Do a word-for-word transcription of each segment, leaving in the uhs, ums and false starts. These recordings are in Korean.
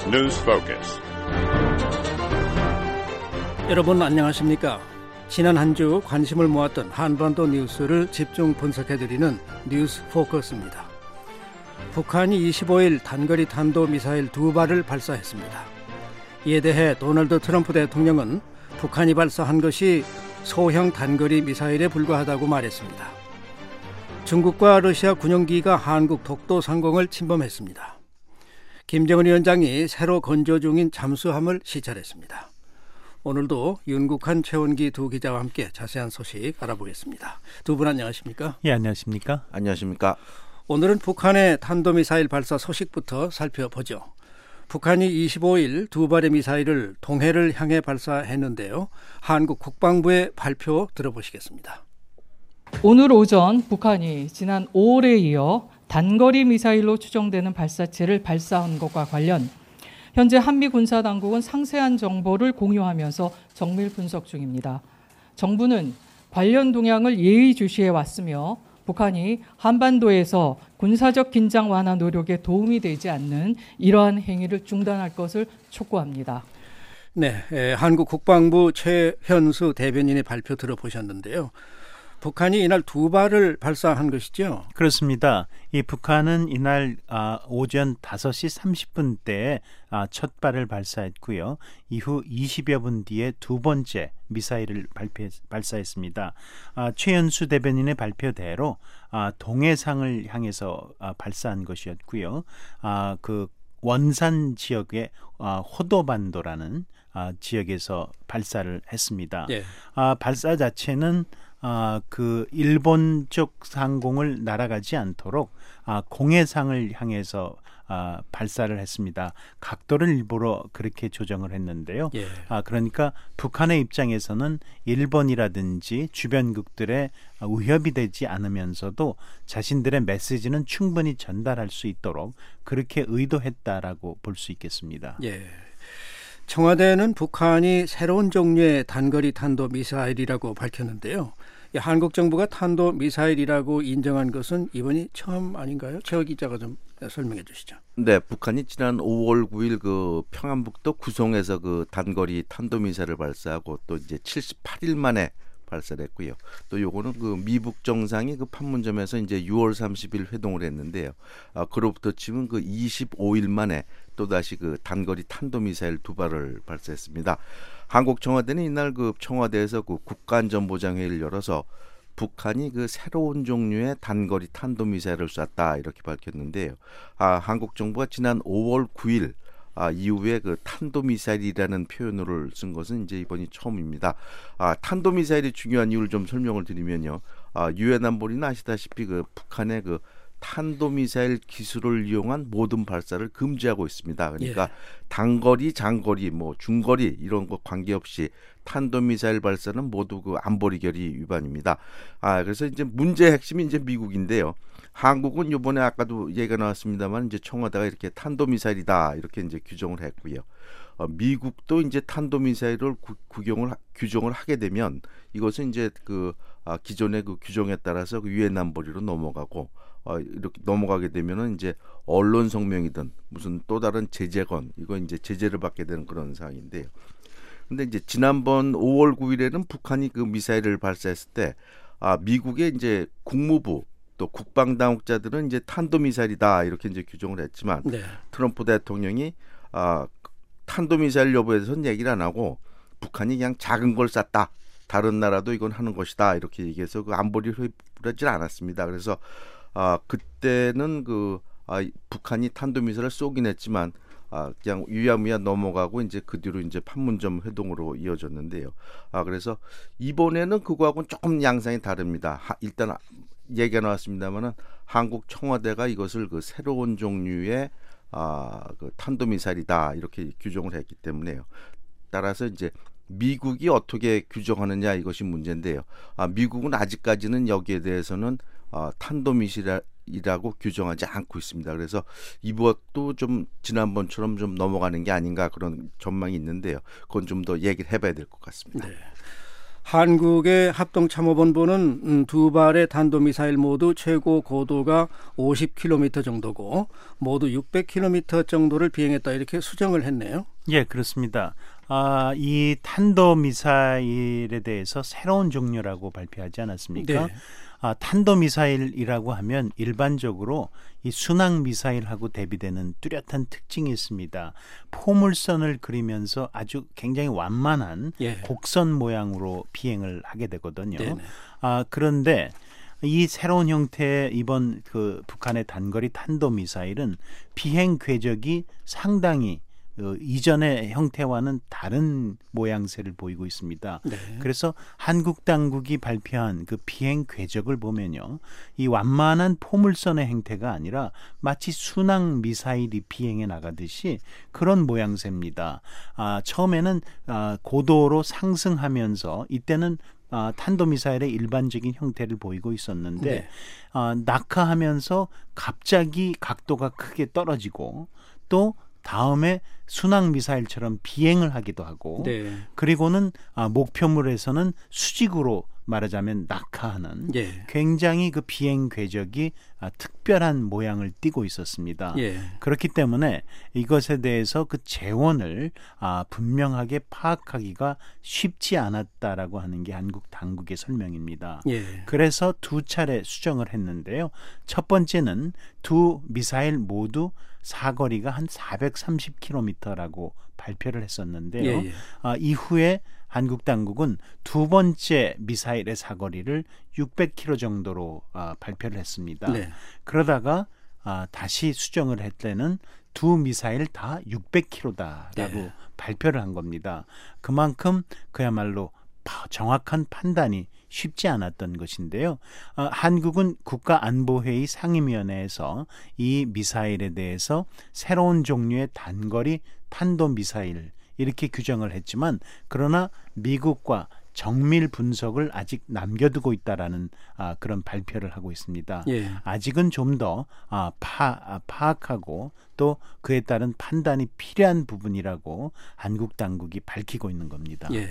News Focus. 여러분 안녕하십니까? 지난 한 주 관심을 모았던 한반도 뉴스를 집중 분석해드리는 뉴스 포커스입니다. 북한이 이십오 일 단거리 탄도미사일 두 발을 발사했습니다. 이에 대해 도널드 트럼프 대통령은 북한이 발사한 것이 소형 단거리 미사일에 불과하다고 말했습니다. 중국과 러시아 군용기가 한국 독도 상공을 침범했습니다. 김정은 위원장이 새로 건조 중인 잠수함을 시찰했습니다. 오늘도 윤국한, 최원기 두 기자와 함께 자세한 소식 알아보겠습니다. 두 분 안녕하십니까? 예, 안녕하십니까? 안녕하십니까? 오늘은 북한의 탄도미사일 발사 소식부터 살펴보죠. 북한이 이십오 일 두 발의 미사일을 동해를 향해 발사했는데요. 한국 국방부의 발표 들어보시겠습니다. 오늘 오전 북한이 지난 오월에 이어 단거리 미사일로 추정되는 발사체를 발사한 것과 관련 현재 한미 군사당국은 상세한 정보를 공유하면서 정밀 분석 중입니다. 정부는 관련 동향을 예의주시해 왔으며 북한이 한반도에서 군사적 긴장 완화 노력에 도움이 되지 않는 이러한 행위를 중단할 것을 촉구합니다. 네, 에, 한국 국방부 최현수 대변인의 발표 들어보셨는데요. 북한이 이날 두 발을 발사한 것이죠? 그렇습니다. 이 북한은 이날 아, 오전 다섯 시 삼십 분대에 아, 첫 발을 발사했고요. 이후 이십여 분 뒤에 두 번째 미사일을 발표, 발사했습니다. 아, 최연수 대변인의 발표대로 아, 동해상을 향해서 아, 발사한 것이었고요. 아, 그 원산 지역의 아, 호도반도라는 아, 지역에서 발사를 했습니다. 예. 아, 발사 자체는 아, 그 일본 쪽 상공을 날아가지 않도록 아, 공해상을 향해서 아, 발사를 했습니다. 각도를 일부러 그렇게 조정을 했는데요. 예. 아, 그러니까 북한의 입장에서는 일본이라든지 주변국들의 위협이 되지 않으면서도 자신들의 메시지는 충분히 전달할 수 있도록 그렇게 의도했다라고 볼 수 있겠습니다. 예. 청와대는 북한이 새로운 종류의 단거리 탄도 미사일이라고 밝혔는데요. 한국 정부가 탄도 미사일이라고 인정한 것은 이번이 처음 아닌가요? 최 기자가 좀 설명해 주시죠. 네, 북한이 지난 오월 구일 그 평안북도 구송에서 그 단거리 탄도 미사일을 발사하고 또 이제 칠십팔 일 만에 발사를 했고요. 또 요거는 그 미북 정상이 그 판문점에서 이제 유월 삼십일 회동을 했는데요. 아, 그로부터 치면 그 이십오 일 만에 또 다시 그 단거리 탄도미사일 두 발을 발사했습니다. 한국 청와대는 이날 그 청와대에서 그 국가안전보장회의를 열어서 북한이 그 새로운 종류의 단거리 탄도미사일을 쐈다 이렇게 밝혔는데요. 아, 한국 정부가 지난 오월 구일 아, 이후에 그 탄도미사일이라는 표현을 쓴 것은 이제 이번이 처음입니다. 아, 탄도미사일이 중요한 이유를 좀 설명을 드리면요. 아, 유엔 안보리는 아시다시피 그 북한의 그 탄도미사일 기술을 이용한 모든 발사를 금지하고 있습니다. 그러니까 예. 단거리, 장거리, 뭐 중거리 이런 거 관계없이 탄도미사일 발사는 모두 그 안보리 결의 위반입니다. 아, 그래서 이제 문제의 핵심이 이제 미국인데요. 한국은 이번에 아까도 얘기가 나왔습니다만 이제 청와대가 이렇게 탄도미사일이다 이렇게 이제 규정을 했고요. 어, 미국도 이제 탄도미사일을 구, 규정을 규정을 하게 되면 이것은 이제 그 아, 기존의 그 규정에 따라서 그 유엔 안보리로 넘어가고 어, 이렇게 넘어가게 되면은 이제 언론 성명이든 무슨 또 다른 제재건 이거 이제 제재를 받게 되는 그런 상황인데요. 근데 이제 지난번 오월 구일에는 북한이 그 미사일을 발사했을 때 아, 미국의 이제 국무부 또 국방 당국자들은 이제 탄도미사일이다 이렇게 이제 규정을 했지만 네. 트럼프 대통령이 아, 탄도미사일 여부에 대해서는 얘기를 안 하고 북한이 그냥 작은 걸 쐈다. 다른 나라도 이건 하는 것이다 이렇게 얘기해서 그 안보리를 하지 않았습니다. 그래서 아, 그때는 그 아, 북한이 탄도미사일을 쏘긴 했지만 아, 그냥 유야무야 넘어가고 이제 그 뒤로 이제 판문점 회동으로 이어졌는데요. 아, 그래서 이번에는 그거하고는 조금 양상이 다릅니다. 하, 일단 얘기가 나왔습니다만은 한국 청와대가 이것을 그 새로운 종류의 아, 그 탄도미사일이다 이렇게 규정을 했기 때문에요. 따라서 이제 미국이 어떻게 규정하느냐 이것이 문제인데요. 아, 미국은 아직까지는 여기에 대해서는 아, 탄도미사일이라고 규정하지 않고 있습니다. 그래서 이것도 좀 지난번처럼 좀 넘어가는 게 아닌가 그런 전망이 있는데요. 그건 좀 더 얘기를 해봐야 될 것 같습니다. 네. 한국의 합동참모본부는 두 발의 탄도미사일 모두 최고 고도가 오십 킬로미터 정도고 모두 육백 킬로미터 정도를 비행했다 이렇게 수정을 했네요. 예, 그렇습니다. 아, 이 탄도미사일에 대해서 새로운 종류라고 발표하지 않았습니까? 네. 아, 탄도미사일이라고 하면 일반적으로 이 순항미사일하고 대비되는 뚜렷한 특징이 있습니다. 포물선을 그리면서 아주 굉장히 완만한 예. 곡선 모양으로 비행을 하게 되거든요. 네네. 아, 그런데 이 새로운 형태의 이번 그 북한의 단거리 탄도미사일은 비행 궤적이 상당히 어, 이전의 형태와는 다른 모양새를 보이고 있습니다. 네. 그래서 한국 당국이 발표한 그 비행 궤적을 보면요, 이 완만한 포물선의 형태가 아니라 마치 순항 미사일이 비행해 나가듯이 그런 모양새입니다. 아, 처음에는 아, 고도로 상승하면서 이때는 아, 탄도미사일의 일반적인 형태를 보이고 있었는데 네. 아, 낙하하면서 갑자기 각도가 크게 떨어지고 또 다음에 순항 미사일처럼 비행을 하기도 하고 네. 그리고는 아, 목표물에서는 수직으로 말하자면 낙하하는 예. 굉장히 그 비행 궤적이 아, 특별한 모양을 띠고 있었습니다. 예. 그렇기 때문에 이것에 대해서 그 재원을 아, 분명하게 파악하기가 쉽지 않았다라고 하는 게 한국 당국의 설명입니다. 예. 그래서 두 차례 수정을 했는데요. 첫 번째는 두 미사일 모두 사거리가 한 사백삼십 킬로미터라고 발표를 했었는데요. 예, 예. 아, 이후에 한국 당국은 두 번째 미사일의 사거리를 육백 킬로미터 정도로 아, 발표를 했습니다. 네. 그러다가 아, 다시 수정을 할 때는 두 미사일 다 육백 킬로미터다라고 네. 발표를 한 겁니다. 그만큼 그야말로 정확한 판단이 쉽지 않았던 것인데요. 어, 한국은 국가안보회의 상임위원회에서 이 미사일에 대해서 새로운 종류의 단거리 탄도미사일 이렇게 규정을 했지만 그러나 미국과 정밀 분석을 아직 남겨두고 있다라는 아, 그런 발표를 하고 있습니다. 예. 아직은 좀 더 아, 파, 파악하고 또 그에 따른 판단이 필요한 부분이라고 한국 당국이 밝히고 있는 겁니다. 예.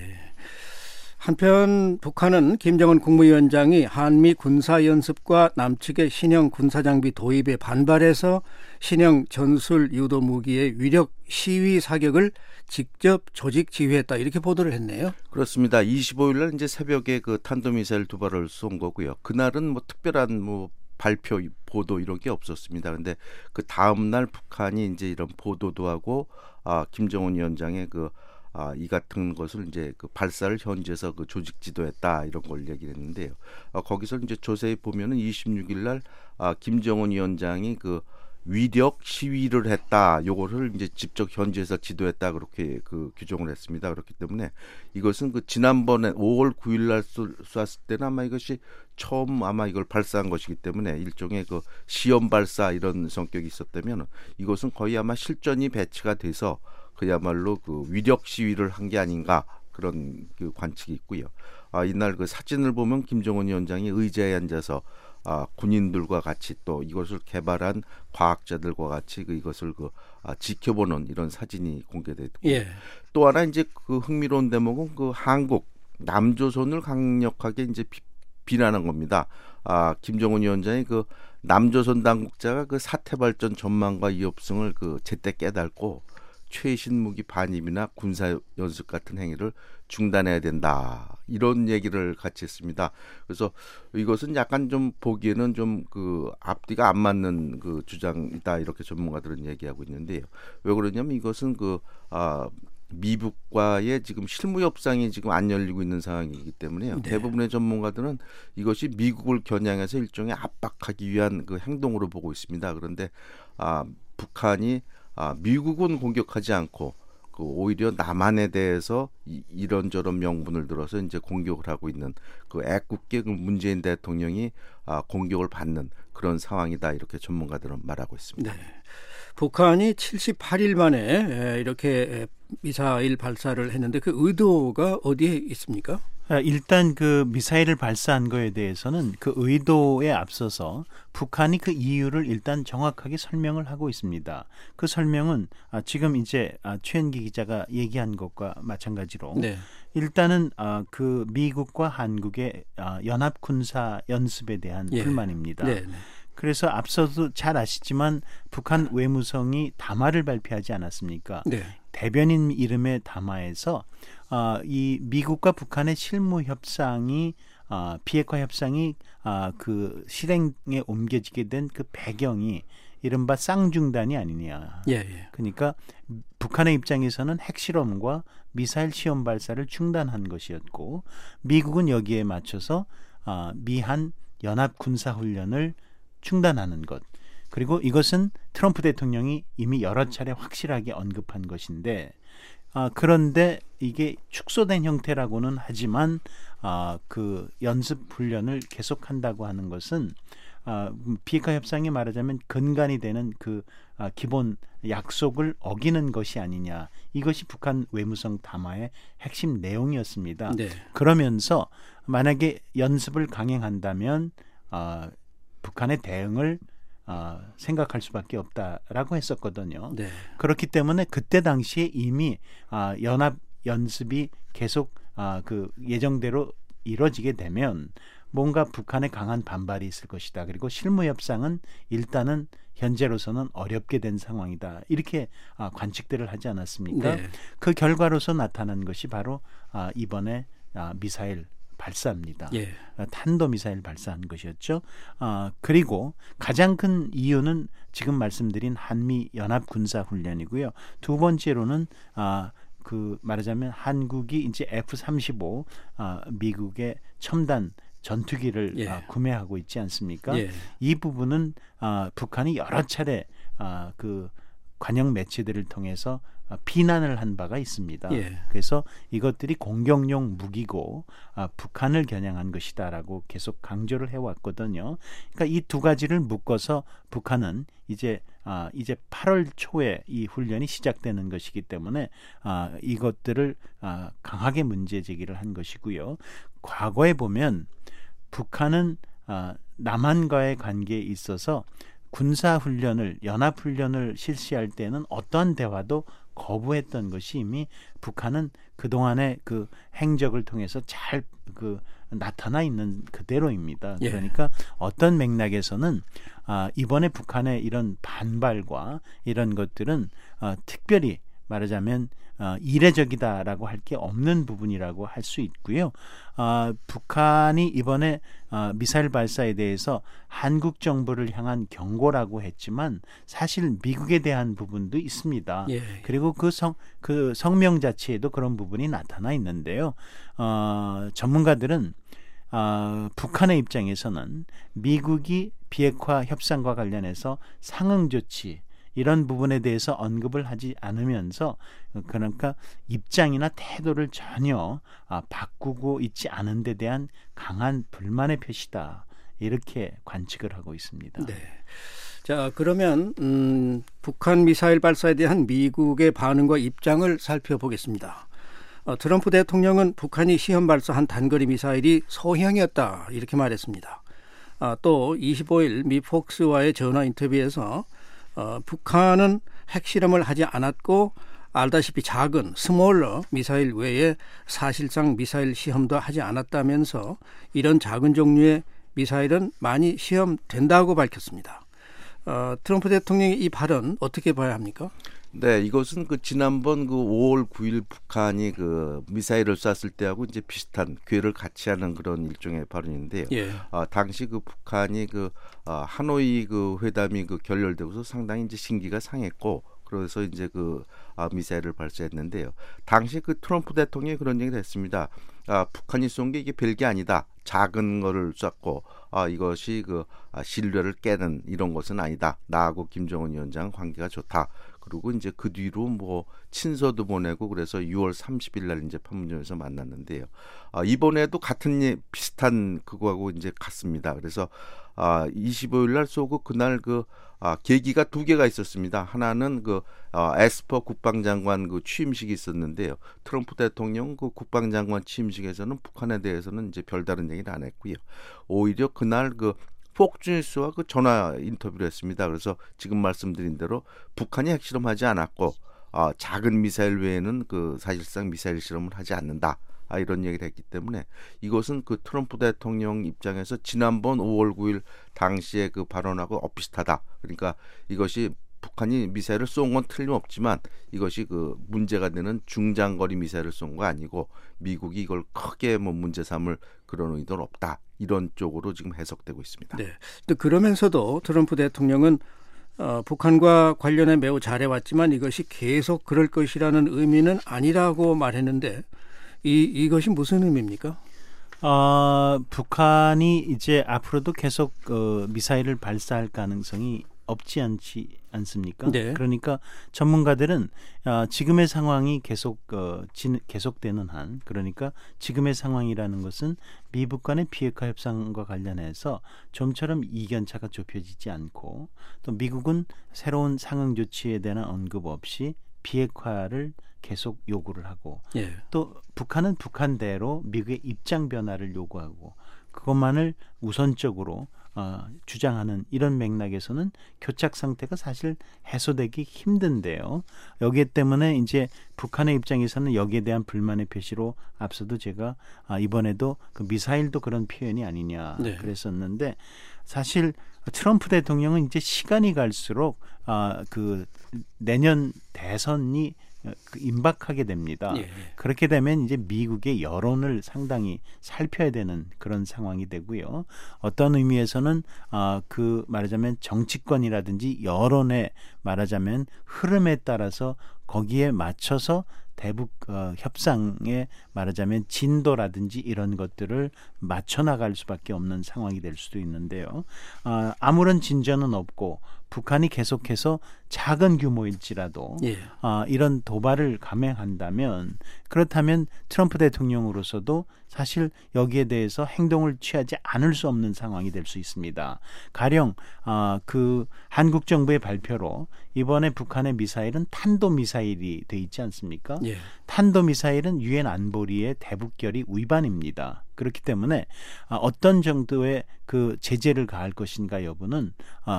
한편 북한은 김정은 국무위원장이 한미 군사연습과 남측의 신형 군사장비 도입에 반발해서 신형 전술 유도 무기의 위력 시위 사격을 직접 조직 지휘했다 이렇게 보도를 했네요. 그렇습니다. 이십오일 날 이제 새벽에 그 탄도미사일 두 발을 쏜 거고요. 그날은 뭐 특별한 뭐 발표 보도 이런 게 없었습니다. 그런데 그 다음 날 북한이 이제 이런 보도도 하고 아, 김정은 위원장의 그 아, 이 같은 것을 이제 그 발사를 현지에서 그 조직 지도했다 이런 걸 얘기했는데요. 아, 거기서 이제 조세히 보면은 이십육일 날 아, 김정은 위원장이 그 위력 시위를 했다. 요거를 이제 직접 현지에서 지도했다 그렇게 그 규정을 했습니다. 그렇기 때문에 이것은 그 지난번에 오월 구일 날 쐈을 때는 아마 이것이 처음 아마 이걸 발사한 것이기 때문에 일종의 그 시험 발사 이런 성격이 있었다면 이것은 거의 아마 실전이 배치가 돼서 그야말로 그 위력 시위를 한 게 아닌가 그런 그 관측이 있고요. 아, 이날 그 사진을 보면 김정은 위원장이 의자에 앉아서 아, 군인들과 같이 또 이것을 개발한 과학자들과 같이 그 이것을 그 아, 지켜보는 이런 사진이 공개됐고 예. 또 하나 이제 그 흥미로운 대목은 그 한국 남조선을 강력하게 이제 비, 비난한 겁니다. 아, 김정은 위원장이 그 남조선 당국자가 그 사태 발전 전망과 위협성을 그 제때 깨닫고 최신 무기 반입이나 군사 연습 같은 행위를 중단해야 된다. 이런 얘기를 같이 했습니다. 그래서 이것은 약간 좀 보기에는 좀 그 앞뒤가 안 맞는 그 주장이다. 이렇게 전문가들은 얘기하고 있는데요. 왜 그러냐면 이것은 그 아, 미국과의 지금 실무 협상이 지금 안 열리고 있는 상황이기 때문에요. 네. 대부분의 전문가들은 이것이 미국을 겨냥해서 일종의 압박하기 위한 그 행동으로 보고 있습니다. 그런데 아, 북한이 아, 미국은 공격하지 않고 그 오히려 남한에 대해서 이, 이런저런 명분을 들어서 이제 공격을 하고 있는 그 애국계 그 문재인 대통령이 아, 공격을 받는 그런 상황이다 이렇게 전문가들은 말하고 있습니다. 네. 북한이 칠십팔 일 만에 이렇게 미사일 발사를 했는데 그 의도가 어디에 있습니까? 일단 그 미사일을 발사한 거에 대해서는 그 의도에 앞서서 북한이 그 이유를 일단 정확하게 설명을 하고 있습니다. 그 설명은 지금 이제 최현기 기자가 얘기한 것과 마찬가지로 네. 일단은 그 미국과 한국의 연합 군사 연습에 대한 예. 불만입니다. 네, 네. 그래서 앞서도 잘 아시지만 북한 외무성이 담화를 발표하지 않았습니까? 네. 대변인 이름의 담화에서 어, 이 미국과 북한의 실무 협상이 어, 비핵화 협상이 어, 그 실행에 옮겨지게 된 그 배경이 이른바 쌍중단이 아니냐. 예, 예. 그러니까 북한의 입장에서는 핵실험과 미사일 시험 발사를 중단한 것이었고 미국은 여기에 맞춰서 어, 미한 연합 군사 훈련을 중단하는 것. 그리고 이것은 트럼프 대통령이 이미 여러 차례 확실하게 언급한 것인데 아, 그런데 이게 축소된 형태라고는 하지만 아, 그 연습 훈련을 계속한다고 하는 것은 아, 비핵화 협상이 말하자면 근간이 되는 그 아, 기본 약속을 어기는 것이 아니냐. 이것이 북한 외무성 담화의 핵심 내용이었습니다. 네. 그러면서 만약에 연습을 강행한다면 아, 북한의 대응을 어, 생각할 수밖에 없다라고 했었거든요. 네. 그렇기 때문에 그때 당시에 이미 어, 연합 연습이 계속 어, 그 예정대로 이루어지게 되면 뭔가 북한의 강한 반발이 있을 것이다. 그리고 실무 협상은 일단은 현재로서는 어렵게 된 상황이다. 이렇게 어, 관측들을 하지 않았습니까? 네. 그 결과로서 나타난 것이 바로 어, 이번에 어, 미사일 발사입니다. 예. 탄도미사일 발사한 것이었죠. 어, 그리고 가장 큰 이유는 지금 말씀드린 한미 연합 군사 훈련이고요. 두 번째로는 어, 그 말하자면 한국이 이제 에프 삼십오 어, 미국의 첨단 전투기를 예. 어, 구매하고 있지 않습니까? 예. 이 부분은 어, 북한이 여러 차례 어, 그 관영 매체들을 통해서 비난을 한 바가 있습니다. 예. 그래서 이것들이 공격용 무기고 아, 북한을 겨냥한 것이다라고 계속 강조를 해왔거든요. 그러니까 이 두 가지를 묶어서 북한은 이제 아, 이제 팔월 초에 이 훈련이 시작되는 것이기 때문에 아, 이것들을 아, 강하게 문제 제기를 한 것이고요. 과거에 보면 북한은 아, 남한과의 관계에 있어서 군사훈련을 연합훈련을 실시할 때는 어떠한 대화도 거부했던 것이 이미 북한은 그동안의 그 행적을 통해서 잘 그 나타나 있는 그대로입니다. 예. 그러니까 어떤 맥락에서는 아, 이번에 북한의 이런 반발과 이런 것들은 아, 특별히 말하자면 어, 이례적이다라고 할 게 없는 부분이라고 할 수 있고요. 어, 북한이 이번에 어, 미사일 발사에 대해서 한국 정부를 향한 경고라고 했지만 사실 미국에 대한 부분도 있습니다. 예. 그리고 그 성, 그 성명 자체에도 그런 부분이 나타나 있는데요. 어, 전문가들은 어, 북한의 입장에서는 미국이 비핵화 협상과 관련해서 상응 조치 이런 부분에 대해서 언급을 하지 않으면서 그러니까 입장이나 태도를 전혀 아, 바꾸고 있지 않은 데 대한 강한 불만의 표시다. 이렇게 관측을 하고 있습니다. 네. 자, 그러면 음, 북한 미사일 발사에 대한 미국의 반응과 입장을 살펴보겠습니다. 어, 트럼프 대통령은 북한이 시험 발사한 단거리 미사일이 소형이었다. 이렇게 말했습니다. 아, 또 이십오일 미 폭스와의 전화 인터뷰에서 어, 북한은 핵실험을 하지 않았고 알다시피 작은 스몰러 미사일 외에 사실상 미사일 시험도 하지 않았다면서 이런 작은 종류의 미사일은 많이 시험된다고 밝혔습니다. 어, 트럼프 대통령의 이 발언 어떻게 봐야 합니까? 네, 이것은 그 지난번 그 오월 구일 북한이 그 미사일을 쐈을 때하고 이제 비슷한 궤를 같이 하는 그런 일종의 발언인데요. 예. 아, 당시 그 북한이 그 아, 하노이 그 회담이 그 결렬되고서 상당히 이제 신기가 상했고 그래서 이제 그 아, 미사일을 발사했는데요. 당시 그 트럼프 대통령이 그런 얘기를 했습니다. 아, 북한이 쏜 게 이게 별게 아니다. 작은 거를 쐈고 아, 이것이 그 아, 신뢰를 깨는 이런 것은 아니다. 나하고 김정은 위원장 관계가 좋다. 그리고 이제 그 뒤로 뭐 친서도 보내고 그래서 유월 삼십일 날 이제 판문점에서 만났는데요. 아, 이번에도 같은 예, 비슷한 그거하고 이제 같습니다. 그래서 아, 이십오일 날 쏘고 그날 그 아, 계기가 두 개가 있었습니다. 하나는 그 어, 에스퍼 국방장관 그 취임식이 있었는데요. 트럼프 대통령 그 국방장관 취임식에서는 북한에 대해서는 이제 별다른 얘기를 안 했고요. 오히려 그날 그 폭주뉴스와 그 전화 인터뷰를 했습니다. 그래서 지금 말씀드린 대로 북한이 핵실험하지 않았고 어, 작은 미사일 외에는 그 사실상 미사일 실험을 하지 않는다. 아, 이런 얘기를 했기 때문에 이것은 그 트럼프 대통령 입장에서 지난번 오월 구일 당시에 그 발언하고 엇비슷하다. 그러니까 이것이 북한이 미사일을 쏜 건 틀림없지만 이것이 그 문제가 되는 중장거리 미사일을 쏜 거 아니고 미국이 이걸 크게 뭐 문제 삼을 그런 의도는 없다. 이런 쪽으로 지금 해석되고 있습니다. 네. 또 그러면서도 트럼프 대통령은 어, 북한과 관련해 매우 잘해왔지만 이것이 계속 그럴 것이라는 의미는 아니라고 말했는데 이, 이것이 무슨 의미입니까? 어, 북한이 이제 앞으로도 계속 어, 미사일을 발사할 가능성이 없지 않지 않습니까? 네. 그러니까 전문가들은 어, 지금의 상황이 계속 어, 진, 계속되는 한, 그러니까 지금의 상황이라는 것은 미북 간의 비핵화 협상과 관련해서 좀처럼 이견차가 좁혀지지 않고 또 미국은 새로운 상응 조치에 대한 언급 없이 비핵화를 계속 요구를 하고 예. 또 북한은 북한대로 미국의 입장 변화를 요구하고 그것만을 우선적으로 어, 주장하는 이런 맥락에서는 교착 상태가 사실 해소되기 힘든데요. 여기 때문에 이제 북한의 입장에서는 여기에 대한 불만의 표시로 앞서도 제가 아, 이번에도 그 미사일도 그런 표현이 아니냐 네. 그랬었는데 사실 트럼프 대통령은 이제 시간이 갈수록 아, 그 내년 대선이 그 임박하게 됩니다. 예. 그렇게 되면 이제 미국의 여론을 상당히 살펴야 되는 그런 상황이 되고요. 어떤 의미에서는 아, 그 말하자면 정치권이라든지 여론의 말하자면 흐름에 따라서 거기에 맞춰서 대북 어, 협상에 말하자면 진도라든지 이런 것들을 맞춰 나갈 수밖에 없는 상황이 될 수도 있는데요. 아, 아무런 진전은 없고 북한이 계속해서 작은 규모일지라도 예. 아, 이런 도발을 감행한다면 그렇다면 트럼프 대통령으로서도 사실 여기에 대해서 행동을 취하지 않을 수 없는 상황이 될 수 있습니다. 가령 아, 그 한국 정부의 발표로 이번에 북한의 미사일은 탄도미사일이 돼 있지 않습니까? 예. 탄도미사일은 유엔 안보리의 대북결의 위반입니다. 그렇기 때문에 어떤 정도의 그 제재를 가할 것인가 여부는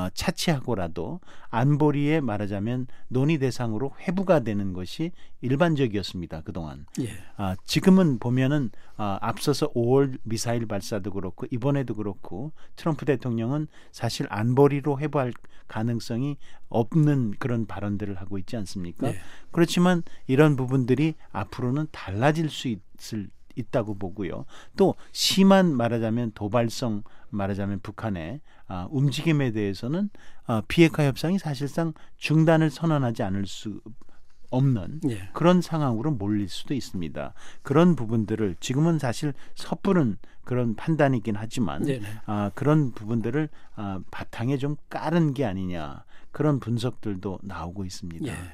차치하고라도 안보리에 말하자면 논의 대상으로 회부가 되는 것이 일반적이었습니다. 그동안. 예. 지금은 보면은 앞서서 오월 미사일 발사도 그렇고 이번에도 그렇고 트럼프 대통령은 사실 안보리로 회부할 가능성이 없는 그런 발언들을 하고 있지 않습니까? 예. 그렇지만 이런 부분들이 앞으로는 달라질 수 있을 있다고 보고요. 또 심한 말하자면 도발성 말하자면 북한의 아, 움직임에 대해서는 아, 비핵화 협상이 사실상 중단을 선언하지 않을 수 없는 예. 그런 상황으로 몰릴 수도 있습니다. 그런 부분들을 지금은 사실 섣부른 그런 판단이긴 하지만 아, 그런 부분들을 아, 바탕에 좀 깔은 게 아니냐 그런 분석들도 나오고 있습니다. 예.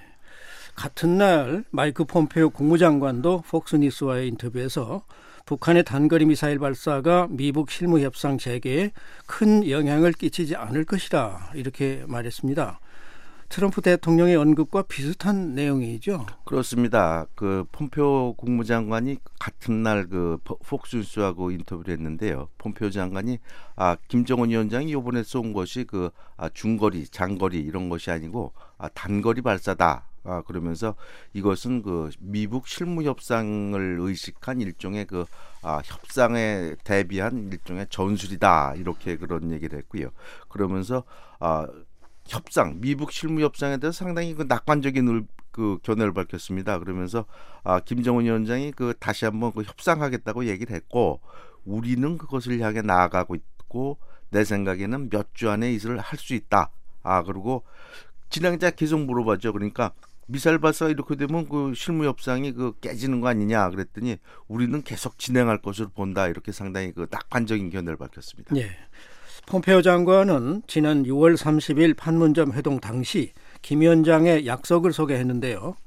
같은 날 마이크 폼페오 국무장관도 폭스뉴스와의 인터뷰에서 북한의 단거리 미사일 발사가 미북 실무 협상 재개에 큰 영향을 끼치지 않을 것이라 이렇게 말했습니다. 트럼프 대통령의 언급과 비슷한 내용이죠. 그렇습니다. 그 폼페오 국무장관이 같은 날 그 폭스뉴스하고 인터뷰를 했는데요. 폼페오 장관이 아, 김정은 위원장이 이번에 쏜 것이 그 아, 중거리, 장거리 이런 것이 아니고 아, 단거리 발사다. 아, 그러면서 이것은 그 미북 실무 협상을 의식한 일종의 그 아, 협상에 대비한 일종의 전술이다. 이렇게 그런 얘기를 했고요. 그러면서 아, 협상, 미북 실무 협상에 대해서 상당히 그 낙관적인 그 견해를 밝혔습니다. 그러면서 아, 김정은 위원장이 그 다시 한번 그 협상하겠다고 얘기를 했고 우리는 그것을 향해 나아가고 있고 내 생각에는 몇 주 안에 이것을 할 수 있다. 아, 그리고 진행자 계속 물어봤죠. 그러니까 미사일 발사가 이렇게 되면 그 실무 협상이 그 깨지는 거 아니냐 그랬더니 우리는 계속 진행할 것으로 본다. 이렇게 상당히 그 낙관적인 견해를 밝혔습니다. 예. 폼페오 장관은 지난 유월 삼십일 판문점 회동 당시 김 위원장의 약속을 소개했는데요.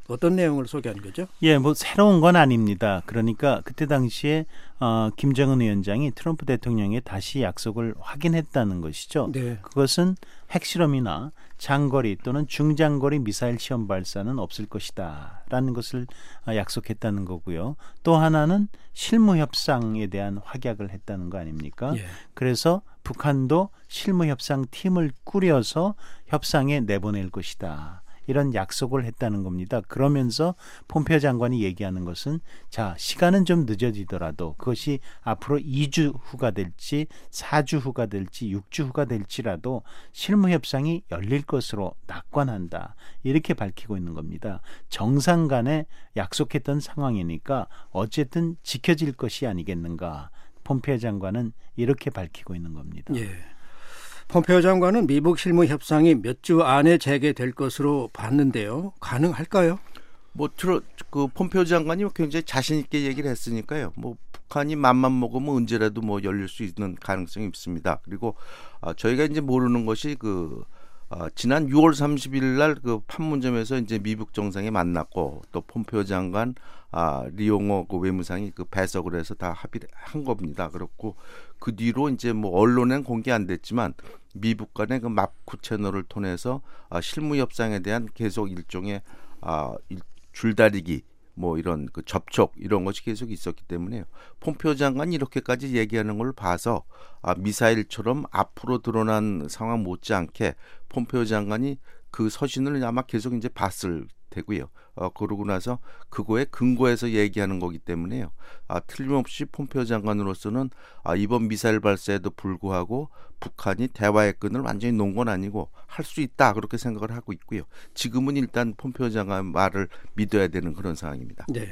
어떤 내용을 소개한 거죠? 예, 뭐 새로운 건 아닙니다. 그러니까 그때 당시에 어, 김정은 위원장이 트럼프 대통령에 다시 약속을 확인했다는 것이죠. 네. 그것은 핵실험이나 장거리 또는 중장거리 미사일 시험 발사는 없을 것이다 라는 것을 약속했다는 거고요. 또 하나는 실무 협상에 대한 확약을 했다는 거 아닙니까? 예. 그래서 북한도 실무 협상 팀을 꾸려서 협상에 내보낼 것이다. 이런 약속을 했다는 겁니다. 그러면서 폼페오 장관이 얘기하는 것은 자, 시간은 좀 늦어지더라도 그것이 앞으로 이 주 후가 될지 사 주 후가 될지 육 주 후가 될지라도 실무 협상이 열릴 것으로 낙관한다. 이렇게 밝히고 있는 겁니다. 정상 간에 약속했던 상황이니까 어쨌든 지켜질 것이 아니겠는가. 폼페오 장관은 이렇게 밝히고 있는 겁니다. 예. 폼페오 장관은 미북 실무 협상이 몇 주 안에 재개될 것으로 봤는데요. 가능할까요? 뭐 트러, 그 폼페오 장관이 굉장히 자신 있게 얘기를 했으니까요. 뭐 북한이 맘만 먹으면 언제라도 뭐 열릴 수 있는 가능성이 있습니다. 그리고 아, 저희가 이제 모르는 것이 그 아, 지난 유월 삼십일 날 그 판문점에서 이제 미북 정상이 만났고 또 폼페오 장관, 아, 리용호 그 외무상이 그 배석을 해서 다 합의를 한 겁니다. 그렇고 그 뒤로 이제 뭐 언론엔 공개 안 됐지만 미북 간의 그 마크 채널을 통해서 아, 실무 협상에 대한 계속 일종의 아, 일, 줄다리기 뭐 이런 그 접촉 이런 것이 계속 있었기 때문에요. 폼페오 장관이 이렇게까지 얘기하는 걸 봐서 아, 미사일처럼 앞으로 드러난 상황 못지않게 폼페오 장관이 그 서신을 아마 계속 이제 봤을 테고요. 어, 그러고 나서 그거에 근거해서 얘기하는 거기 때문에요. 아, 틀림없이 폼페오 장관으로서는 아, 이번 미사일 발사에도 불구하고 북한이 대화의 끈을 완전히 놓은 건 아니고 할 수 있다 그렇게 생각을 하고 있고요. 지금은 일단 폼페오 장관 말을 믿어야 되는 그런 상황입니다. 네.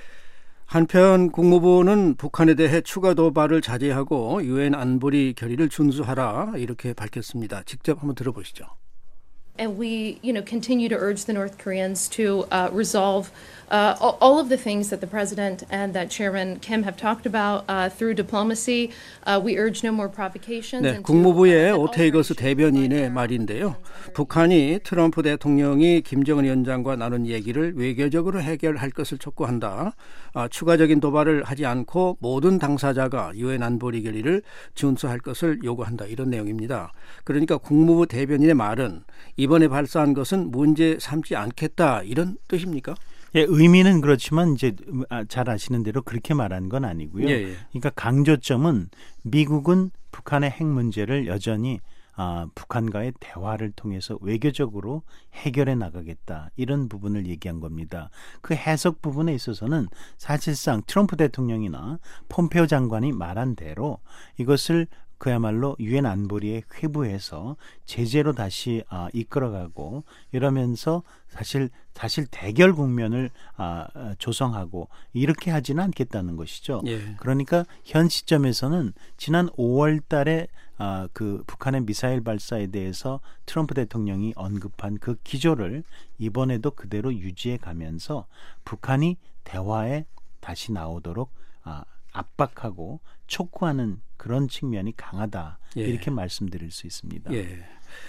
한편 국무부는 북한에 대해 추가 도발을 자제하고 유엔 안보리 결의를 준수하라 이렇게 밝혔습니다. 직접 한번 들어보시죠. And we, you know, continue to urge the North Koreans to uh, resolve uh, all of the things that the president and that Chairman Kim have talked about uh, through diplomacy. Uh, we urge no more provocations. 네, 국무부의 오테이거스 대변인의 말인데요. 북한이 트럼프 대통령이 김정은 위원장과 나눈 얘기를 외교적으로 해결할 것을 촉구한다. 아, 추가적인 도발을 하지 않고 모든 당사자가 유엔 안보리 결의를 준수할 것을 요구한다. 이런 내용입니다. 그러니까 국무부 대변인의 말은 이번에 발사한 것은 문제 삼지 않겠다 이런 뜻입니까? 예, 의미는 그렇지만 이제 잘 아시는 대로 그렇게 말한 건 아니고요. 예, 예. 그러니까 강조점은 미국은 북한의 핵 문제를 여전히 아, 북한과의 대화를 통해서 외교적으로 해결해 나가겠다 이런 부분을 얘기한 겁니다. 그 해석 부분에 있어서는 사실상 트럼프 대통령이나 폼페오 장관이 말한 대로 이것을 그야말로 유엔 안보리에 회부해서 제재로 다시 아, 이끌어가고 이러면서 사실 사실 대결 국면을 아, 조성하고 이렇게 하지는 않겠다는 것이죠. 예. 그러니까 현 시점에서는 지난 오월 달에 아, 그 북한의 미사일 발사에 대해서 트럼프 대통령이 언급한 그 기조를 이번에도 그대로 유지해 가면서 북한이 대화에 다시 나오도록 아, 압박하고 촉구하는 그런 측면이 강하다. 예. 이렇게 말씀드릴 수 있습니다. 예.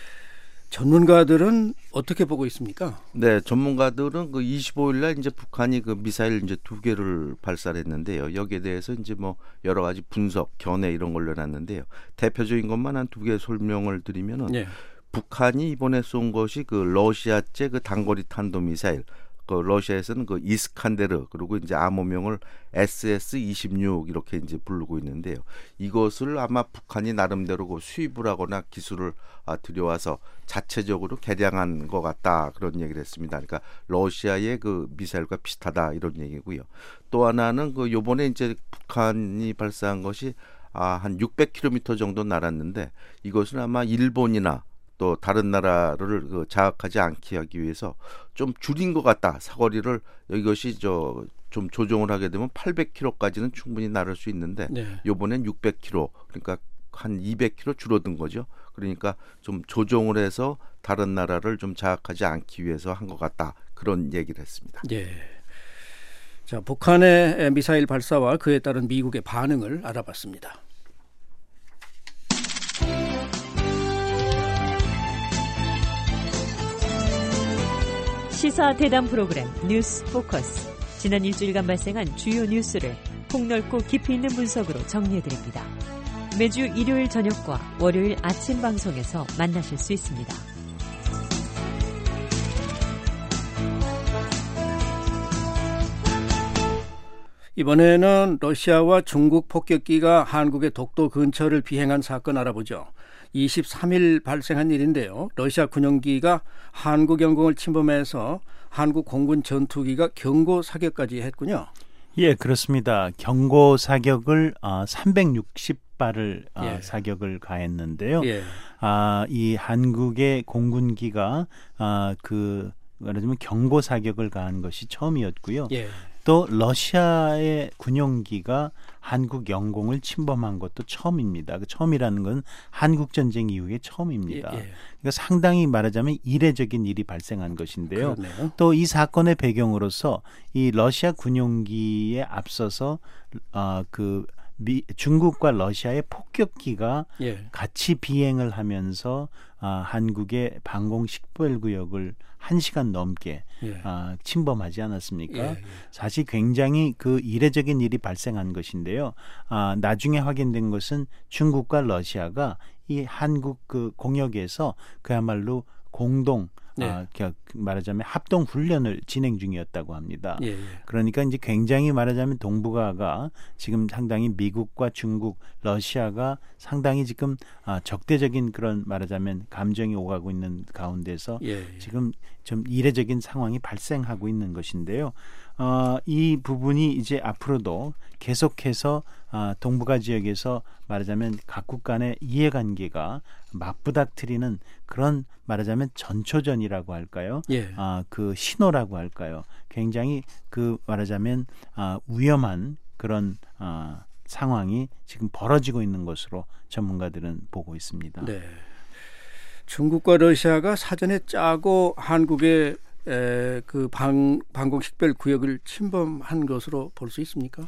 전문가들은 어떻게 보고 있습니까? 네, 전문가들은 그 이십오일 날 이제 북한이 그 미사일 이제 두 개를 발사했는데요. 여기에 대해서 이제 뭐 여러 가지 분석, 견해 이런 걸 내놨는데요. 대표적인 것만 한 두 개 설명을 드리면은 예. 북한이 이번에 쏜 것이 그 러시아제 그 단거리 탄도 미사일. 그 러시아에서는 그 이스칸데르 그리고 이제 암호명을 에스에스 이십육 이렇게 이제 부르고 있는데요. 이것을 아마 북한이 나름대로 그 수입을 하거나 기술을 아, 들여와서 자체적으로 개량한 것 같다 그런 얘기를 했습니다. 그러니까 러시아의 그 미사일과 비슷하다 이런 얘기고요. 또 하나는 그 요번에 이제 북한이 발사한 것이 아, 한 육백 킬로미터 정도 날았는데 이것은 아마 일본이나 또 다른 나라를 그 자극하지 않게 하기 위해서 좀 줄인 것 같다. 사거리를 이것이 저 좀 조정을 하게 되면 팔백 킬로미터까지는 충분히 날을 수 있는데 네. 이번엔 육백 킬로미터 그러니까 한 이백 킬로미터 줄어든 거죠. 그러니까 좀 조정을 해서 다른 나라를 좀 자극하지 않기 위해서 한 것 같다. 그런 얘기를 했습니다. 예. 자, 북한의 미사일 발사와 그에 따른 미국의 반응을 알아봤습니다. 시사 대담 프로그램 뉴스 포커스. 지난 일주일간 발생한 주요 뉴스를 폭넓고 깊이 있는 분석으로 정리해드립니다. 매주 일요일 저녁과 월요일 아침 방송에서 만나실 수 있습니다. 이번에는 러시아와 중국 폭격기가 한국의 독도 근처를 비행한 사건 알아보죠. 이십삼 일 발생한 일인데요. 러시아 군용기가 한국 영공을 침범해서 한국 공군 전투기가 경고 사격까지 했군요. 예, 그렇습니다. 경고 사격을 어, 삼백육십 발을 어, 예. 사격을 가했는데요. 예. 아, 이 한국의 공군기가 아, 그 말하자면 경고 사격을 가한 것이 처음이었고요. 예. 또 러시아의 군용기가 한국 영공을 침범한 것도 처음입니다. 그 처음이라는 건 한국 전쟁 이후에 처음입니다. 예, 예. 그러니까 상당히 말하자면 이례적인 일이 발생한 것인데요. 그러네요. 또 이 사건의 배경으로서 이 러시아 군용기에 앞서서 어, 그 미, 중국과 러시아의 폭격기가 예. 같이 비행을 하면서 아, 한국의 방공 식별구역을 한 시간 넘게 예. 아, 침범하지 않았습니까? 예, 예. 사실 굉장히 그 이례적인 일이 발생한 것인데요. 아, 나중에 확인된 것은 중국과 러시아가 이 한국 그 공역에서 그야말로 공동 네. 아, 말하자면 합동 훈련을 진행 중이었다고 합니다. 예, 예. 그러니까 이제 굉장히 말하자면 동북아가 지금 상당히 미국과 중국, 러시아가 상당히 지금 아, 적대적인 그런 말하자면 감정이 오가고 있는 가운데서 예, 예. 지금 좀 이례적인 상황이 발생하고 있는 것인데요. 어, 이 부분이 이제 앞으로도 계속해서 아, 동북아 지역에서 말하자면 각국 간의 이해관계가 맞부닥뜨리는 그런 말하자면 전초전이라고 할까요? 예. 아, 그 신호라고 할까요? 굉장히 그 말하자면 아, 위험한 그런 아, 상황이 지금 벌어지고 있는 것으로 전문가들은 보고 있습니다. 네. 중국과 러시아가 사전에 짜고 한국의 에, 그 방, 방공 식별 구역을 침범한 것으로 볼 수 있습니까?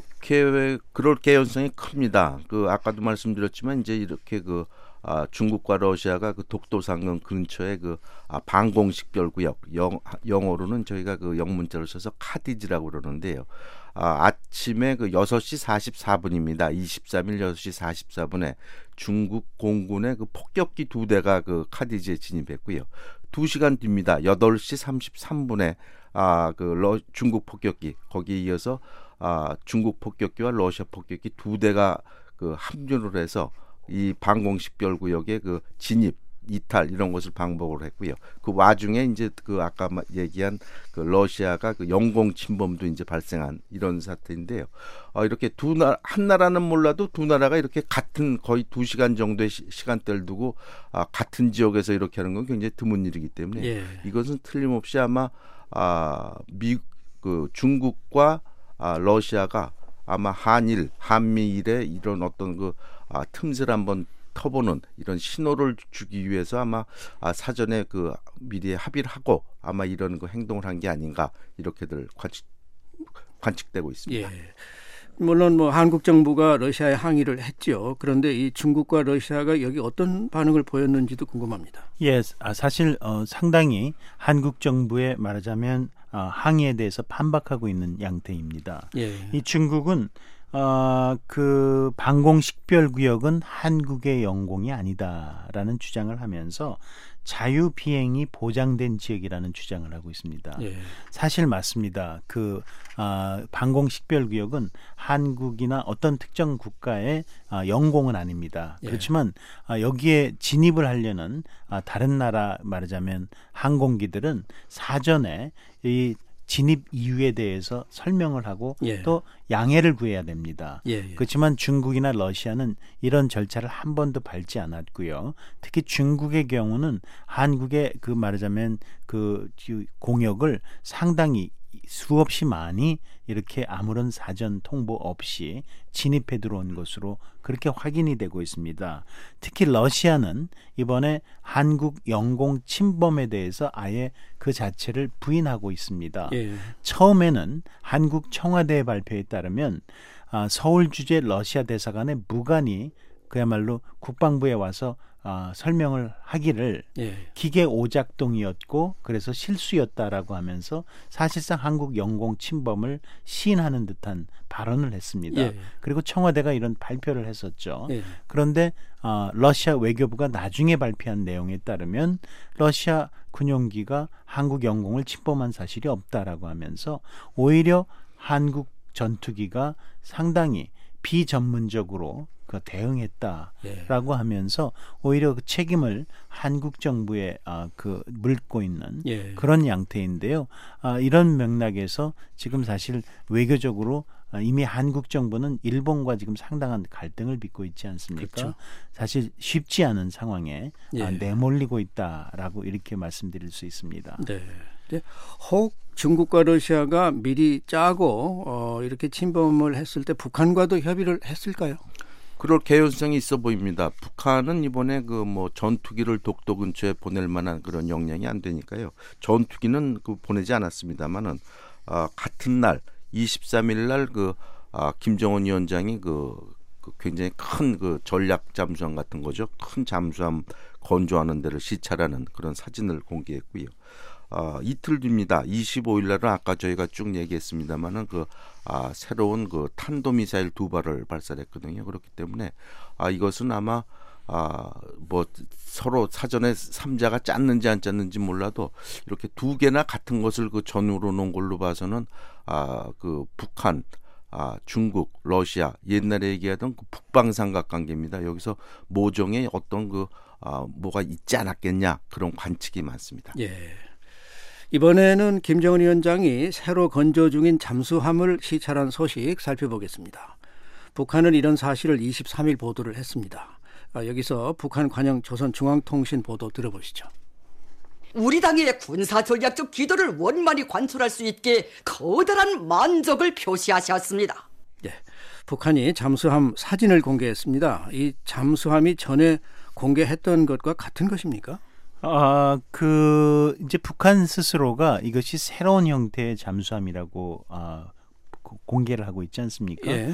그렇게 그럴 개연성이 큽니다. 그 아까도 말씀드렸지만 이제 이렇게 그 아, 중국과 러시아가 그 독도 상공 근처에 그 아, 방공 식별 구역 영, 영어로는 저희가 그 영문자로 써서 카디지라고 그러는데요. 아, 아침에 그 여섯 시 사십사 분입니다. 이십삼 일 여섯 시 사십사 분에 중국 공군의 그 폭격기 두 대가 그 카디지에 진입했고요. 두 시간 뒤입니다. 여덟 시 삼십삼 분에 아, 그 러, 중국 폭격기 거기에 이어서 아, 중국 폭격기와 러시아 폭격기 두 대가 그 합류를 해서 이 방공 식별 구역의 그 진입, 이탈 이런 것을 반복을 했고요. 그 와중에 이제 그 아까 얘기한 그 러시아가 그 영공 침범도 이제 발생한 이런 사태인데요. 어, 이렇게 두 나라 한 나라는 몰라도 두 나라가 이렇게 같은 거의 두 시간 정도의 시, 시간대를 두고 아, 같은 지역에서 이렇게 하는 건 굉장히 드문 일이기 때문에 예. 이것은 틀림없이 아마 아, 미, 그 중국과 아, 러시아가 아마 한일, 한미일의 이런 어떤 그 아, 틈새를 한번 터보는 이런 신호를 주기 위해서 아마 아, 사전에 그 미리 합의를 하고 아마 이런 그 행동을 한 게 아닌가 이렇게들 관측, 관측되고 있습니다. 예. 물론 뭐 한국 정부가 러시아에 항의를 했죠. 그런데 이 중국과 러시아가 여기 어떤 반응을 보였는지도 궁금합니다. 예, 아, 사실 어, 상당히 한국 정부의 말하자면 어, 항의에 대해서 반박하고 있는 양태입니다. 예. 이 중국은 어, 그 방공 식별 구역은 한국의 영공이 아니다라는 주장을 하면서 자유 비행이 보장된 지역이라는 주장을 하고 있습니다. 예. 사실 맞습니다. 그 아, 방공 식별 구역은 한국이나 어떤 특정 국가의 아, 영공은 아닙니다. 예. 그렇지만 아, 여기에 진입을 하려는 아, 다른 나라 말하자면 항공기들은 사전에 이 진입 이유에 대해서 설명을 하고 예. 또 양해를 구해야 됩니다. 예, 예. 그렇지만 중국이나 러시아는 이런 절차를 한 번도 밟지 않았고요. 특히 중국의 경우는 한국의 그 말하자면 그 공역을 상당히 수없이 많이 이렇게 아무런 사전 통보 없이 진입해 들어온 것으로 그렇게 확인이 되고 있습니다. 특히 러시아는 이번에 한국 영공 침범에 대해서 아예 그 자체를 부인하고 있습니다. 예. 처음에는 한국 청와대 발표에 따르면 아, 서울 주재 러시아 대사관의 무관이 그야말로 국방부에 와서 어, 설명을 하기를 예. 기계 오작동이었고 그래서 실수였다라고 하면서 사실상 한국 영공 침범을 시인하는 듯한 발언을 했습니다. 예. 그리고 청와대가 이런 발표를 했었죠. 예. 그런데 어, 러시아 외교부가 나중에 발표한 내용에 따르면 러시아 군용기가 한국 영공을 침범한 사실이 없다라고 하면서 오히려 한국 전투기가 상당히 비전문적으로 그 대응했다라고 예. 하면서 오히려 그 책임을 한국 정부에 아, 그 물고 있는 예. 그런 양태인데요. 아, 이런 맥락에서 지금 사실 외교적으로 아, 이미 한국 정부는 일본과 지금 상당한 갈등을 빚고 있지 않습니까? 그렇죠. 사실 쉽지 않은 상황에 예. 아, 내몰리고 있다라고 이렇게 말씀드릴 수 있습니다. 네. 네. 혹 중국과 러시아가 미리 짜고 어, 이렇게 침범을 했을 때 북한과도 협의를 했을까요? 그럴 개연성이 있어 보입니다. 북한은 이번에 그 뭐 전투기를 독도 근처에 보낼 만한 그런 역량이 안 되니까요. 전투기는 그 보내지 않았습니다만은 아, 같은 날 이십삼 일 날 그 아, 김정은 위원장이 그, 그 굉장히 큰 그 전략 잠수함 같은 거죠. 큰 잠수함 건조하는 데를 시찰하는 그런 사진을 공개했고요. 아, 이틀 뒤입니다. 이십오 일 날은 아까 저희가 쭉 얘기했습니다만은 그 아, 새로운 그 탄도미사일 두 발을 발사했거든요. 그렇기 때문에 아, 이것은 아마 아, 뭐 서로 사전에 삼자가 짰는지 안 짰는지 몰라도 이렇게 두 개나 같은 것을 그 전후로 놓은 걸로 봐서는 아, 그 북한, 아, 중국, 러시아 옛날에 얘기하던 그 북방삼각관계입니다. 여기서 모종의 어떤 그 아, 뭐가 있지 않았겠냐 그런 관측이 많습니다. 예. 이번에는 김정은 위원장이 새로 건조 중인 잠수함을 시찰한 소식 살펴보겠습니다. 북한은 이런 사실을 이십삼 일 보도를 했습니다. 여기서 북한 관영 조선중앙통신 보도 들어보시죠. 우리 당의 군사전략적 기도를 원만히 관철할 수 있게 커다란 만족을 표시하셨습니다. 네, 북한이 잠수함 사진을 공개했습니다. 이 잠수함이 전에 공개했던 것과 같은 것입니까? 아, 그 이제 북한 스스로가 이것이 새로운 형태의 잠수함이라고 아, 공개를 하고 있지 않습니까? 예.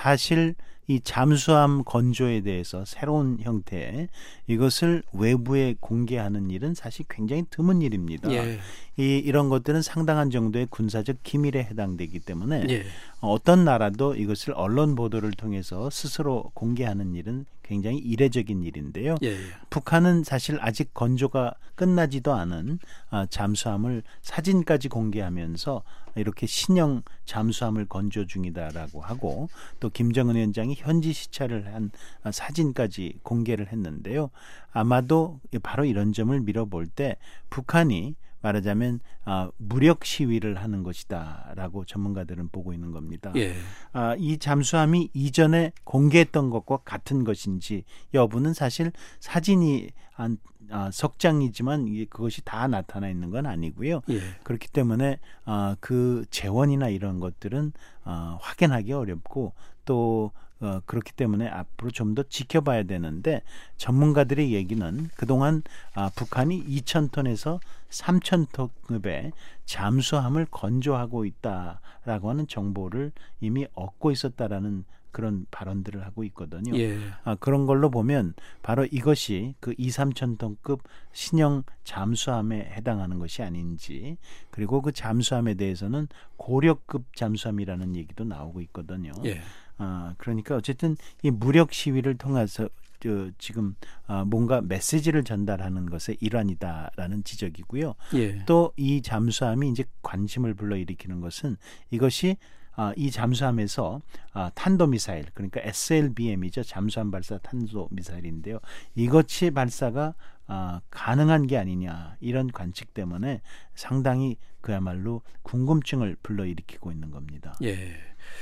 사실 이 잠수함 건조에 대해서 새로운 형태 이것을 외부에 공개하는 일은 사실 굉장히 드문 일입니다. 예. 이 이런 것들은 상당한 정도의 군사적 기밀에 해당되기 때문에 예. 어떤 나라도 이것을 언론 보도를 통해서 스스로 공개하는 일은 굉장히 이례적인 일인데요. 예. 북한은 사실 아직 건조가 끝나지도 않은 아, 잠수함을 사진까지 공개하면서 이렇게 신형 잠수함을 건조 중이다라고 하고 또 김정은 위원장이 현지 시찰을 한 사진까지 공개를 했는데요. 아마도 바로 이런 점을 밀어볼 때 북한이 말하자면 아, 무력 시위를 하는 것이다라고 전문가들은 보고 있는 겁니다. 예. 아, 이 잠수함이 이전에 공개했던 것과 같은 것인지 여부는 사실 사진이 한 아, 석 장이지만 이게 그것이 다 나타나 있는 건 아니고요. 예. 그렇기 때문에 아, 그 재원이나 이런 것들은 아, 확인하기 어렵고 또 어, 그렇기 때문에 앞으로 좀 더 지켜봐야 되는데 전문가들의 얘기는 그동안 아, 북한이 이천 톤에서 삼천 톤급의 잠수함을 건조하고 있다라고 하는 정보를 이미 얻고 있었다라는 그런 발언들을 하고 있거든요. 예. 아, 그런 걸로 보면 바로 이것이 그 이, 삼천 톤급 신형 잠수함에 해당하는 것이 아닌지 그리고 그 잠수함에 대해서는 고력급 잠수함이라는 얘기도 나오고 있거든요. 예. 아, 그러니까 어쨌든 이 무력 시위를 통해서 저, 지금 아, 뭔가 메시지를 전달하는 것의 일환이다라는 지적이고요. 예. 또 이 잠수함이 이제 관심을 불러일으키는 것은 이것이 아, 이 잠수함에서 아, 탄도미사일 그러니까 에스엘비엠이죠. 잠수함 발사 탄도미사일인데요. 이것이 발사가 아, 가능한 게 아니냐 이런 관측 때문에 상당히 그야말로 궁금증을 불러일으키고 있는 겁니다. 예.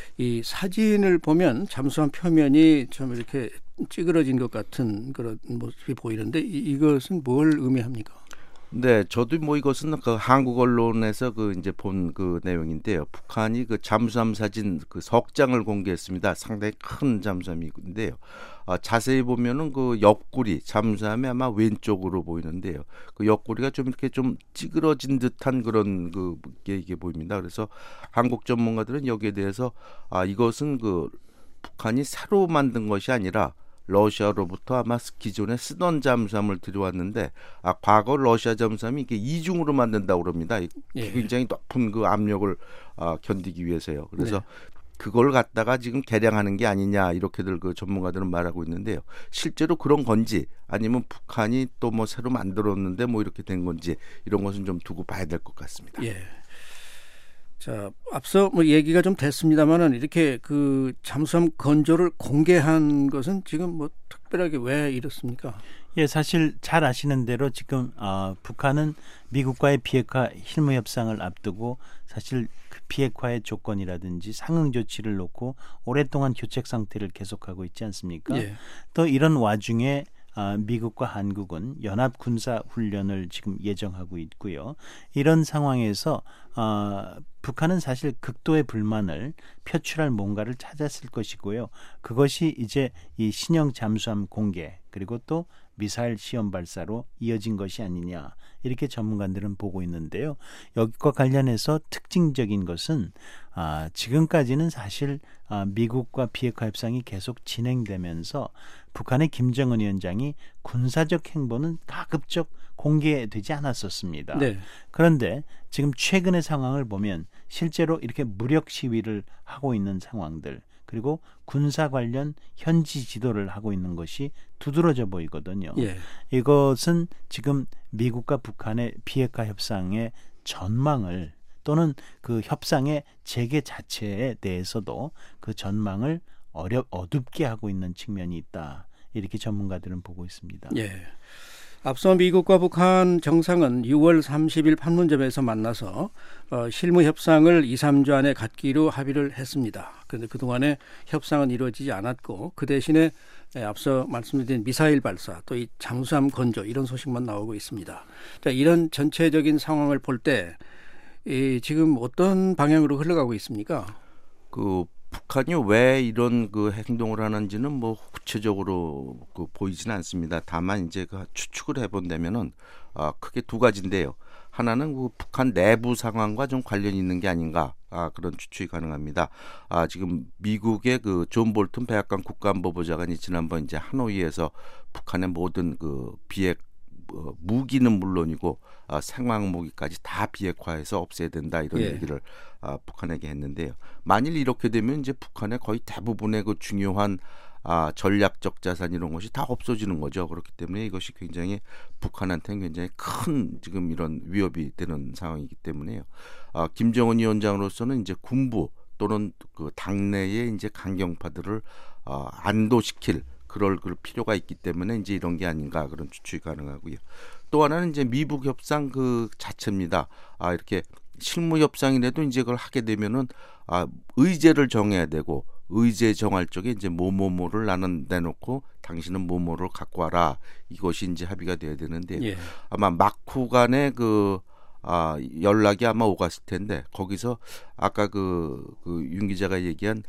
이 사진을 보면 잠수함 표면이 좀 이렇게 찌그러진 것 같은 그런 모습이 보이는데 이, 이것은 뭘 의미합니까? 네, 저도 뭐 이것은 그 한국 언론에서 그 이제 본 그 내용인데요. 북한이 그 잠수함 사진 그 석 장을 공개했습니다. 상당히 큰 잠수함인데요. 아, 자세히 보면은 그 옆구리 잠수함이 아마 왼쪽으로 보이는데요. 그 옆구리가 좀 이렇게 좀 찌그러진 듯한 그런 그 게 이게 보입니다. 그래서 한국 전문가들은 여기에 대해서 아 이것은 그 북한이 새로 만든 것이 아니라 러시아로부터 아마 기존에 쓰던 잠수함을 들여왔는데 아, 과거 러시아 잠수함이 이게 이중으로 만든다고 그럽니다. 예. 굉장히 높은 그 압력을 아, 견디기 위해서요. 그래서 네. 그걸 갖다가 지금 개량하는 게 아니냐 이렇게들 그 전문가들은 말하고 있는데요. 실제로 그런 건지 아니면 북한이 또 뭐 새로 만들었는데 뭐 이렇게 된 건지 이런 것은 좀 두고 봐야 될 것 같습니다. 예. 자, 앞서 뭐 얘기가 좀 됐습니다만은 이렇게 그 잠수함 건조를 공개한 것은 지금 뭐 특별하게 왜 이렇습니까? 예, 사실 잘 아시는 대로 지금 어, 북한은 미국과의 비핵화 실무 협상을 앞두고 사실 그 비핵화의 조건이라든지 상응 조치를 놓고 오랫동안 교착 상태를 계속하고 있지 않습니까? 예. 또 이런 와중에 아, 미국과 한국은 연합 군사 훈련을 지금 예정하고 있고요. 이런 상황에서 어, 북한은 사실 극도의 불만을 표출할 뭔가를 찾았을 것이고요. 그것이 이제 이 신형 잠수함 공개 그리고 또 미사일 시험 발사로 이어진 것이 아니냐 이렇게 전문가들은 보고 있는데요. 여기과 관련해서 특징적인 것은 아, 지금까지는 사실 아, 미국과 비핵화 협상이 계속 진행되면서 북한의 김정은 위원장이 군사적 행보는 가급적 공개되지 않았었습니다. 네. 그런데 지금 최근의 상황을 보면 실제로 이렇게 무력 시위를 하고 있는 상황들 그리고 군사 관련 현지 지도를 하고 있는 것이 두드러져 보이거든요. 예. 이것은 지금 미국과 북한의 비핵화 협상의 전망을 또는 그 협상의 재개 자체에 대해서도 그 전망을 어렵 어둡게 하고 있는 측면이 있다. 이렇게 전문가들은 보고 있습니다. 예. 앞서 미국과 북한 정상은 유월 삼십일 판문점에서 만나서 어, 실무 협상을 이, 삼 주 안에 갖기로 합의를 했습니다. 그런데 그동안에 협상은 이루어지지 않았고 그 대신에 예, 앞서 말씀드린 미사일 발사 또 이 잠수함 건조 이런 소식만 나오고 있습니다. 자, 이런 전체적인 상황을 볼 때 지금 어떤 방향으로 흘러가고 있습니까? 그 북한이 왜 이런 그 행동을 하는지는 뭐 구체적으로 그 보이지는 않습니다. 다만 이제 그 추측을 해본다면은 아, 크게 두 가지인데요. 하나는 그 북한 내부 상황과 좀 관련이 있는 게 아닌가 아, 그런 추측이 가능합니다. 아, 지금 미국의 그 존 볼튼 백악관 국가안보보좌관이 지난번 이제 하노이에서 북한의 모든 그 비핵 어, 무기는 물론이고 아, 생화학 무기까지 다 비핵화해서 없애야 된다 이런 예. 얘기를 아, 북한에게 했는데요. 만일 이렇게 되면 이제 북한의 거의 대부분의 그 중요한 아, 전략적 자산 이런 것이 다 없어지는 거죠. 그렇기 때문에 이것이 굉장히 북한한테는 굉장히 큰 지금 이런 위협이 되는 상황이기 때문에요. 아, 김정은 위원장으로서는 이제 군부 또는 그 당내의 이제 강경파들을 어, 안도시킬 그럴 그 필요가 있기 때문에 이제 이런 게 아닌가 그런 추측이 가능하고요. 또 하나는 이제 미북 협상 그 자체입니다. 아, 이렇게 실무 협상이라도 이제 그걸 하게 되면은 아, 의제를 정해야 되고 의제 정할 적에 이제 뭐뭐뭐를 나는 내놓고 당신은 뭐뭐를 갖고 와라 이것이 이제 합의가 돼야 되는데 예. 아마 막후 간에 그 아, 연락이 아마 오갔을 텐데 거기서 아까 그, 그 윤 기자가 얘기한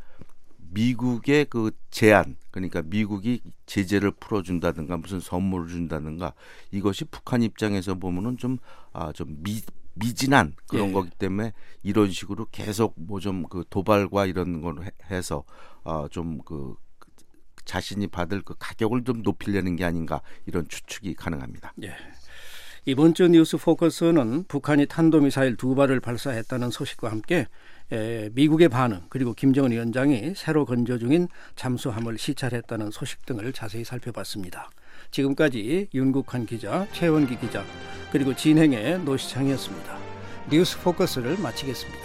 미국의 그 제안 그러니까 미국이 제재를 풀어준다든가 무슨 선물을 준다든가 이것이 북한 입장에서 보면은 좀 아, 좀 미, 미진한 그런 예. 거기 때문에 이런 식으로 계속 뭐 좀 그 도발과 이런 걸 해서 어, 좀 그 자신이 받을 그 가격을 좀 높이려는 게 아닌가 이런 추측이 가능합니다. 예. 이번 주 뉴스 포커스는 북한이 탄도미사일 두 발을 발사했다는 소식과 함께 미국의 반응 그리고 김정은 위원장이 새로 건조 중인 잠수함을 시찰했다는 소식 등을 자세히 살펴봤습니다. 지금까지 윤국한 기자, 최원기 기자 그리고 진행의 노시창이었습니다. 뉴스 포커스를 마치겠습니다.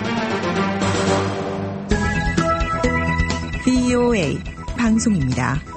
브이오에이 방송입니다.